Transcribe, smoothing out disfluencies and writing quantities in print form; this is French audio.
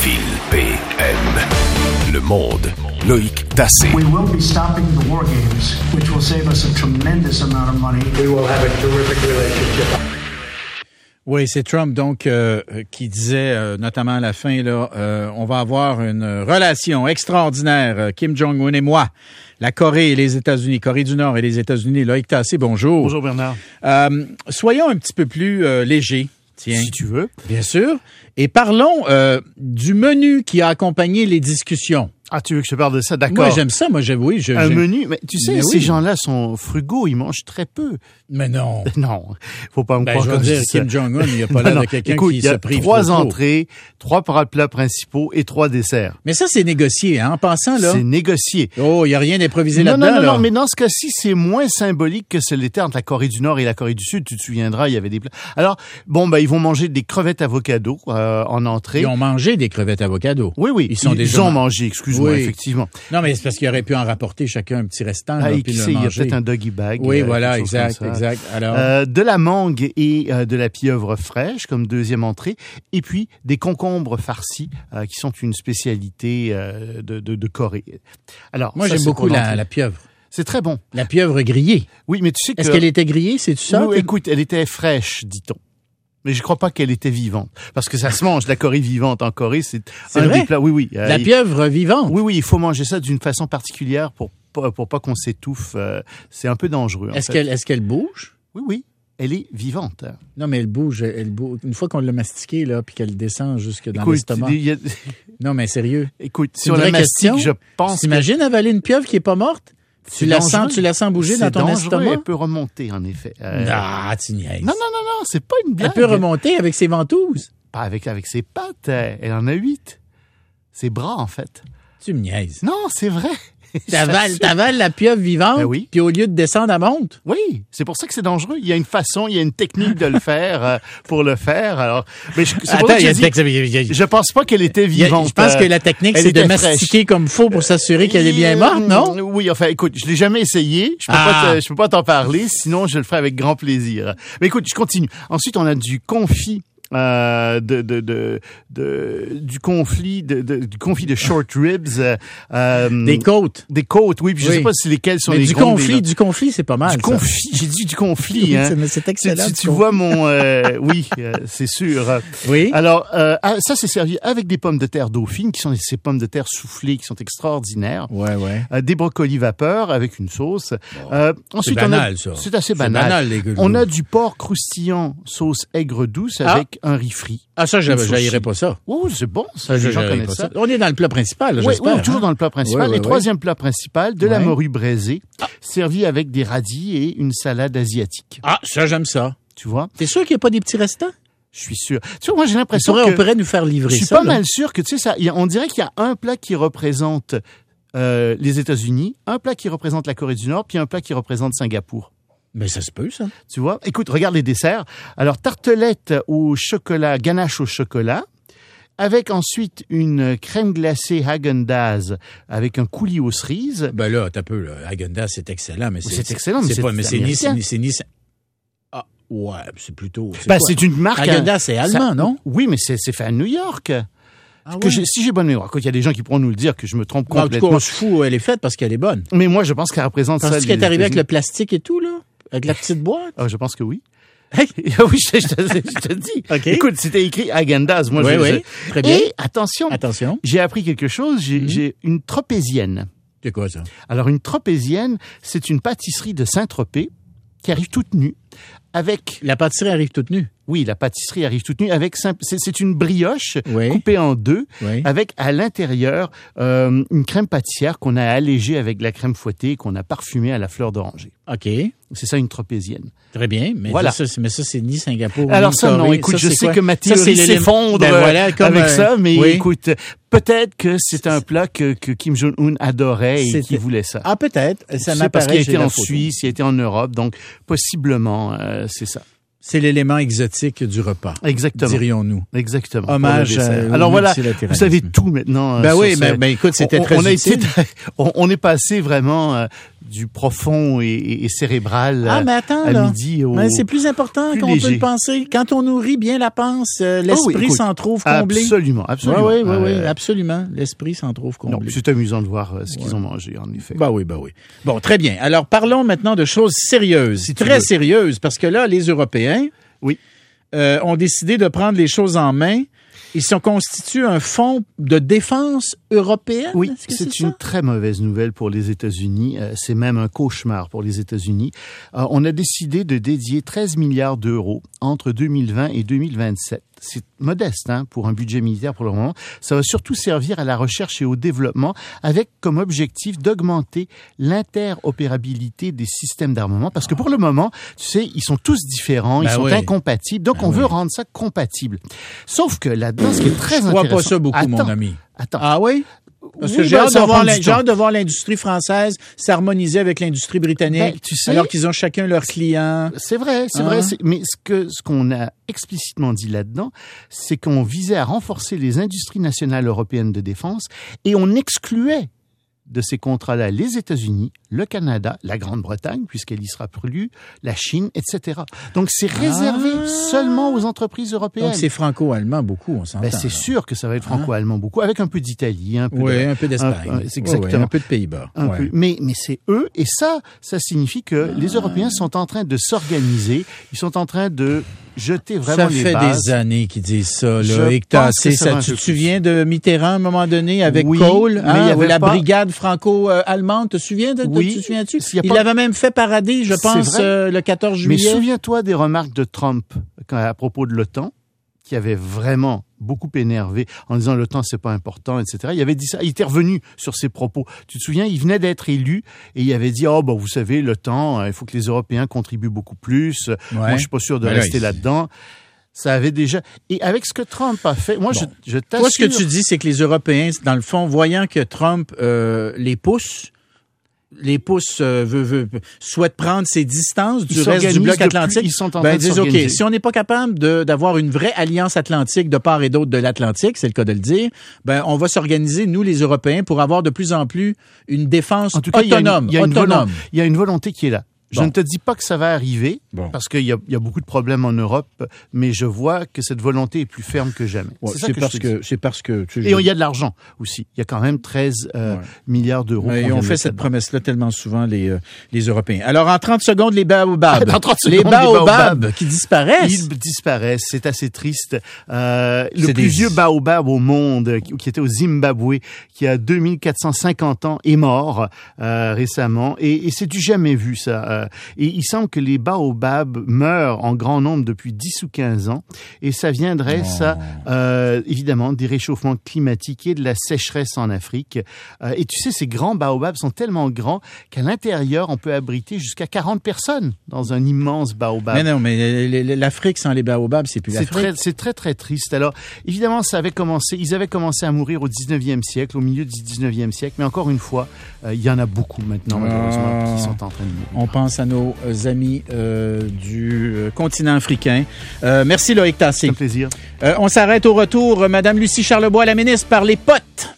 PM. Le Monde. Loïc Tassé. We will be stopping the war games, which will save us a tremendous amount of money. We will have a terrific relationship. Oui, c'est Trump donc qui disait notamment à la fin là, on va avoir une relation extraordinaire, Kim Jong-un et moi, la Corée et les États-Unis, Corée du Nord et les États-Unis. Loïc Tassé, bonjour. Bonjour Bernard. Soyons un petit peu plus légers. Tiens. Si tu veux. Bien sûr. Et parlons du menu qui a accompagné les discussions. Ah, tu veux que je te parle de ça? D'accord. Moi, j'aime ça. Moi, oui. Un menu, mais tu sais, mais ces oui. gens-là sont frugaux, ils mangent très peu. Mais non. Non, faut pas me croire je veux comme dire, ça. Kim Jong-un, il n'y a pas l'air de quelqu'un Écoute, qui se prive. Il y a 3 trop. entrées, 3 plats principaux et 3 desserts. Mais ça, c'est négocié, hein, en pensant, là. C'est négocié. Oh, il n'y a rien d'improvisé Non, là-dedans, là. non, mais dans ce cas-ci, c'est moins symbolique que ce l'était entre la Corée du Nord et la Corée du Sud. Tu te souviendras, il y avait des plats. Alors, ils vont manger des crevettes avocado en entrée. Ils ont mangé des crevettes avocado. Oui. Ils ont mangé, excuse-moi, Oui. effectivement. Non, mais c'est parce qu'ils auraient pu en rapporter chacun un petit restant. Ah, là, et puis qui le sait, il y a manger. peut-être un doggy bag. Oui, voilà, quelque chose exact. comme ça. Alors, de la mangue et de la pieuvre fraîche comme deuxième entrée, et puis des concombres farcis qui sont une spécialité de Corée. Alors, moi, ça, j'aime c'est beaucoup pour l'entrée. la pieuvre. C'est très bon. La pieuvre grillée. Oui, mais tu sais que... Est-ce qu'elle était grillée, c'est-tu ça? Oui, écoute, elle était fraîche, dit-on. Mais je crois pas qu'elle était vivante. Parce que ça se mange, la Corée vivante en Corée, c'est un vrai? des plats. Oui. La pieuvre vivante? Oui, il faut manger ça d'une façon particulière pour pas qu'on s'étouffe. C'est un peu dangereux. Est-ce qu'elle bouge? Oui. Elle est vivante. Non, mais elle bouge. Une fois qu'on l'a mastiquée, là, puis qu'elle descend jusque dans Écoute, l'estomac. Non, mais sérieux. Écoute, C'est si une on la vraie mastique, question. je pense T'imagines avaler une pieuvre qui est pas morte? Tu la sens bouger dans ton estomac? Elle peut remonter, en effet. Ah, tu niaises. Non, c'est pas une blague. Elle peut remonter avec ses ventouses? Pas avec ses pattes. Elle en a 8. Ses bras, en fait. Tu me niaises. Non, c'est vrai. T'avales la pieuvre vivante, Ben oui. puis au lieu de descendre, elle monte? Oui, c'est pour ça que c'est dangereux. Il y a une façon, il y a une technique de le faire pour le faire. Alors, mais c'est pour ça que je pense pas qu'elle était vivante. Je pense que la technique, c'est de mastiquer comme faut pour s'assurer qu'elle est bien morte, non? Oui, enfin, écoute, je l'ai jamais essayé. Je peux pas t'en parler, sinon je le ferai avec grand plaisir. Mais écoute, je continue. Ensuite, on a du confit. Du confit de short ribs, des côtes, oui, puis je sais pas si lesquels sont mais les du confit, c'est pas mal. Du confit, j'ai dit du confit, hein. Mais c'est excellent. Tu vois mon, oui, c'est sûr. Oui. Alors, ça c'est servi avec des pommes de terre dauphines, qui sont ces pommes de terre soufflées, qui sont extraordinaires. Ouais. Des brocolis vapeur avec une sauce. Ensuite, c'est banal, ça. C'est assez banal. Les on a du porc croustillant sauce aigre douce avec un riz frit. Ah, ça, j'haïrais pas ça. Oh, c'est bon, ça, les gens connaissent ça. On est dans le plat principal, là, oui, j'espère. Oui, toujours dans le plat principal. Et troisième plat principal, de la morue braisée, servi avec des radis et une salade asiatique. Ah, ça, j'aime ça. Tu vois? T'es sûr qu'il n'y a pas des petits restants? Je suis sûr. Tu vois, moi, j'ai l'impression on pourrait nous faire livrer ça. Je suis pas mal sûr que, tu sais, on dirait qu'il y a un plat qui représente les États-Unis, un plat qui représente la Corée du Nord, puis un plat qui représente Singapour. Mais ça se peut, ça. Tu vois? Écoute, regarde les desserts. Alors, tartelette au chocolat, ganache au chocolat, avec ensuite une crème glacée Häagen-Dazs avec un coulis aux cerises. Ben là, t'as peu, là. Häagen-Dazs, c'est excellent, mais c'est excellent, mais c'est ni. Ah, ouais, c'est plutôt. C'est une marque. Häagen-Dazs, c'est allemand, non? Oui, mais c'est fait à New York. Ah ouais? Si j'ai bonne mémoire, il y a des gens qui pourront nous le dire que je me trompe complètement. En tout cas, on se fout, elle est faite parce qu'elle est bonne. Mais moi, je pense qu'elle représente ça. Penses-tu qu'elle est arrivée avec le plastique et tout, là? Avec la petite boîte? Ah, je pense que oui. Hey. Oui, je te dis. Okay. Écoute, c'était écrit Häagen-Dazs. Moi, oui, très bien. Et attention. J'ai appris quelque chose. J'ai une tropézienne. C'est quoi ça? Alors, une tropézienne, c'est une pâtisserie de Saint-Tropez qui arrive toute nue avec... La pâtisserie arrive toute nue? Oui, la pâtisserie arrive toute nue avec... C'est une brioche coupée en deux avec à l'intérieur une crème pâtissière qu'on a allégée avec de la crème fouettée et qu'on a parfumée à la fleur d'oranger. OK. C'est ça, une tropézienne. Très bien, mais voilà. ça, c'est ni Singapour, alors ni ça, Corée. non, écoute, ça, je sais quoi? que ma théorie s'effondre avec ça, mais écoute, peut-être que c'est un plat que Kim Jong-un adorait et qu'il voulait ça. Ah, peut-être. Ça m'apparaît. Parce qu'il a été en Suisse, il a été en Europe, donc possiblement, c'est ça. C'est l'élément exotique du repas. Exactement. Dirions-nous. Exactement. Hommage alors voilà, vous savez tout maintenant. Ben oui, mais écoute, c'était très utile. On est passé vraiment du profond et cérébral mais attends, à midi. Mais c'est plus important qu'on peut le penser. Quand on nourrit bien la panse, l'esprit s'en trouve comblé. Absolument. Oui, absolument. L'esprit s'en trouve comblé. Non, c'est amusant de voir ce qu'ils ont mangé, en effet. Oui. Bon, très bien. Alors, parlons maintenant de choses sérieuses. Très sérieuses, parce que là, les Européens ont décidé de prendre les choses en main. Ils se constituent un fonds de défense européenne? Oui, c'est une très mauvaise nouvelle pour les États-Unis. C'est même un cauchemar pour les États-Unis. On a décidé de dédier 13 milliards d'euros entre 2020 et 2027. C'est modeste pour un budget militaire pour le moment. Ça va surtout servir à la recherche et au développement avec comme objectif d'augmenter l'interopérabilité des systèmes d'armement. Parce que pour le moment, tu sais, ils sont tous différents, ils sont incompatibles. Donc, on veut rendre ça compatible. Sauf que là-dedans, ce qui est très intéressant... Je vois pas ça beaucoup, mon ami. Attends. Ah oui? Parce que j'ai hâte de voir l'industrie française s'harmoniser avec l'industrie britannique, tu sais, alors qu'ils ont chacun leurs clients. C'est vrai. Mais ce qu'on a explicitement dit là-dedans, c'est qu'on visait à renforcer les industries nationales européennes de défense et on excluait de ces contrats-là les États-Unis, le Canada, la Grande-Bretagne, puisqu'elle y sera plus, la Chine, etc. Donc, c'est réservé seulement aux entreprises européennes. Donc, c'est franco-allemand beaucoup, on s'entend. C'est sûr que ça va être franco-allemand beaucoup, avec un peu d'Italie, un peu un peu d'Espagne. Exactement. Un peu de Pays-Bas. Peu. Mais c'est eux, et ça signifie que les Européens sont en train de s'organiser, ils sont en train de jeter vraiment les bases. Ça fait des années qu'ils disent ça, là. Et tu te souviens de Mitterrand, à un moment donné, avec Kohl, la brigade franco-allemande, te souviens-tu? Il avait même fait parader, je pense, le 14 juillet. Mais souviens-toi des remarques de Trump à propos de l'OTAN, qui avait vraiment beaucoup énervé en disant l'OTAN c'est pas important, etc. Il avait dit ça, il était revenu sur ses propos. Tu te souviens, il venait d'être élu et il avait dit vous savez, l'OTAN, il faut que les Européens contribuent beaucoup plus. Moi je suis pas sûr de rester là-dedans. Ça avait déjà... Et avec ce que Trump a fait, moi, je t'assure... Toi, ce que tu dis, c'est que les Européens, dans le fond, voyant que Trump les pousse, souhaite prendre ses distances du reste du bloc atlantique. Ils sont en train de disent, OK, si on n'est pas capable d'avoir une vraie alliance atlantique de part et d'autre de l'Atlantique, c'est le cas de le dire, on va s'organiser, nous, les Européens, pour avoir de plus en plus une défense autonome. Il y a une volonté qui est là. Je ne te dis pas que ça va arriver, parce qu'il y a beaucoup de problèmes en Europe, mais je vois que cette volonté est plus ferme que jamais. C'est parce que et il y a de l'argent aussi. Il y a quand même 13 milliards d'euros. Et on fait cette promesse-là tellement souvent, les Européens. Alors, en 30 secondes, les baobabs. Les baobabs qui disparaissent. Ils disparaissent. C'est assez triste. Le plus vieux baobab au monde, qui était au Zimbabwe, qui a 2450 ans, est mort récemment. Et c'est du jamais vu, ça. Et il semble que les baobabs meurent en grand nombre depuis 10 ou 15 ans. Et ça viendrait, évidemment, des réchauffements climatiques et de la sécheresse en Afrique. Et tu sais, ces grands baobabs sont tellement grands qu'à l'intérieur, on peut abriter jusqu'à 40 personnes dans un immense baobab. Mais non, mais l'Afrique sans les baobabs, c'est plus l'Afrique. C'est très, très triste. Alors, évidemment, ils avaient commencé à mourir au 19e siècle, au milieu du 19e siècle. Mais encore une fois, il y en a beaucoup maintenant, malheureusement, qui sont en train de mourir. On pense à nos amis du continent africain. Merci Loïc Tassé. C'est un plaisir. On s'arrête au retour. Madame Lucie Charlebois, la ministre, par les potes.